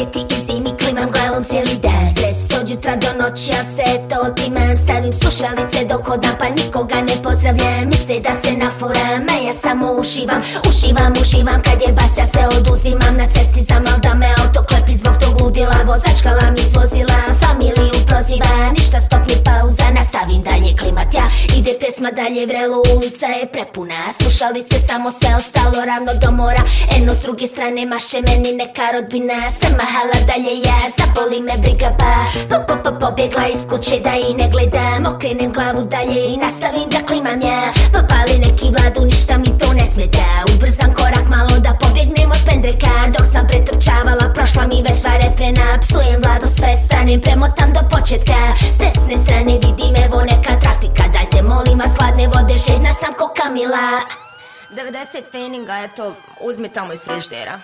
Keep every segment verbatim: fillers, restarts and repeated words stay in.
ljeti i zimi klimam glavom cijeli dan. Stres od jutra do noći, al se to otimam. Stavim slušalice dok hodam pa nikoga ne pozdravljam. Misle da se nafuram, a ja samo uživam. Uživam, uživam, kad je bas ja se oduzimam. Na cesti zamal da me auto klepi zbog tog ludila. Vozačka mi izvozila, familiju proziva. Ništa stop ni pauza, nastavim dalje klimat ja. Ide pjesma dalje vrelo, ulica je prepuna. Slušalice samo se ostalo ravno do mora. Eno s druge strane maše meni neka rodbina. Sve mahala dalje ja, zaboli me briga pa po, po, po, pobjegla iz kuće da i ne gledam. Okrenem glavu dalje i nastavim da klimam ja. Popali neki vladu, ništa mi to ne smeta. Ubrzam korak malo da pobjegnem od pendreka. Dok sam pretrčavala, prošla mi već sva refrena. Psujem vladu, sve stanem, premotam do početka. S desne strane vidim evo neka trafika. Dajte molim vas hladne vode, žedna sam ko Kamila. devedeset feninga, eto, uzmi tamo iz friždera.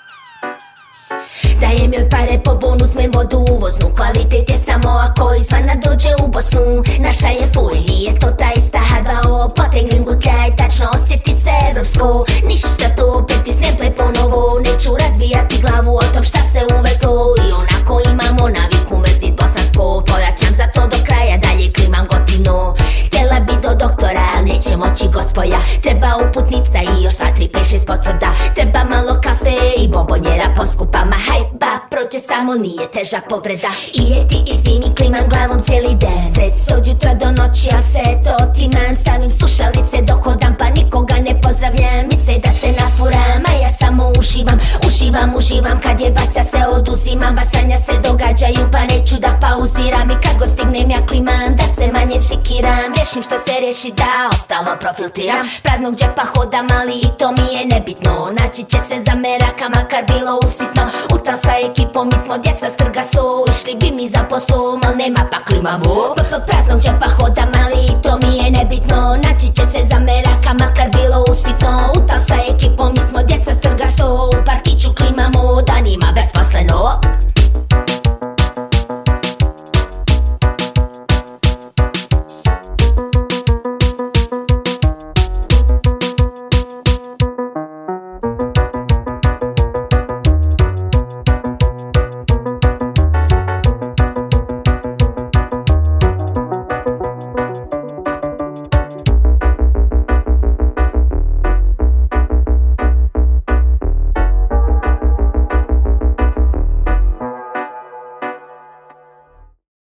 Dajem joj pare po bonus, vodu uvoznu. Kvalitet je samo ako izvana dođe u Bosnu. Naša je fuj, nije to ta ista ha dva o. Potegnem gutljaj, tačno osjeti se evropsko. Ništa to, pritisnem play ponovo. Neću razbijati glavu o tom šta se uvezlo. I onako imamo naviku mrzit bosansko. Pojačam za to do kraja, dalje klimam gotivno. Htjela bi do doktora, al neće moći gospoja. Treba uputnica i još sva tri, pet, šest potvrda. Treba malo kafe i bombonjera poskupa. Ma hajba, proće samo nije teža povreda. I ljeti i zimi klimam glavom cijeli dan. Stres od jutra do noći, a se to otimam. Stavim slušalice dok hodam pa nikoga ne pozdravljam. Misle da se nafuram, a ja samo uživam. Uživam, uživam, kad je bas ja se oduzimam. Basanja se događaju pa neću da pauziram. I kad god stignem ja klimam, da se manje sikiram. Rješim što se riješi da ostalo profiltiram. Praznog džepa hodam, ali i to mi je nebitno. Naći će se za meraka, makar bilo usitno. Utam sa ekipom, mi smo djeca s trga su. Išli bi mi za poslom, al nema pa klimamo. Praznog džepa hodam, ali i to mi je nebitno. Naći će se za meraka, makar bilo usitno. Utam sa ekipom, mi smo djeca s